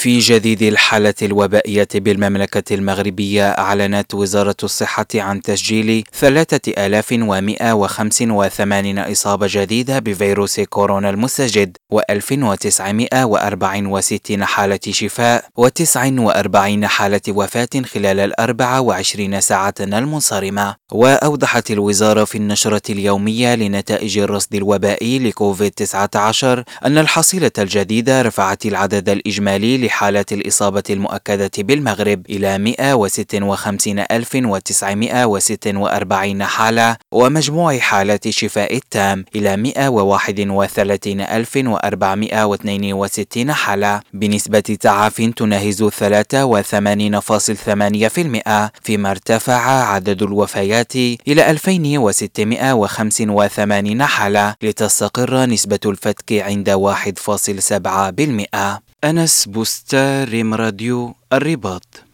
في جديد الحالة الوبائية بالمملكة المغربية، أعلنت وزارة الصحة عن تسجيل 3185 إصابة جديدة بفيروس كورونا المستجد، و1964 حالة شفاء، و49 حالة وفاة خلال 24 ساعة المنصرمة. وأوضحت الوزارة في النشرة اليومية لنتائج الرصد الوبائي لكوفيد-19 أن الحصيلة الجديدة رفعت العدد الإجمالي لحالات الإصابة المؤكدة بالمغرب إلى 156,946 حالة، ومجموع حالات الشفاء التام إلى 131,462 حالة، بنسبة تعافٍ تناهز 83.8%، فيما ارتفع عدد الوفيات إلى 2685 حالة، لتستقر نسبة الفتك عند 1.7%. أنس بوستار، ريم راديو الرباط.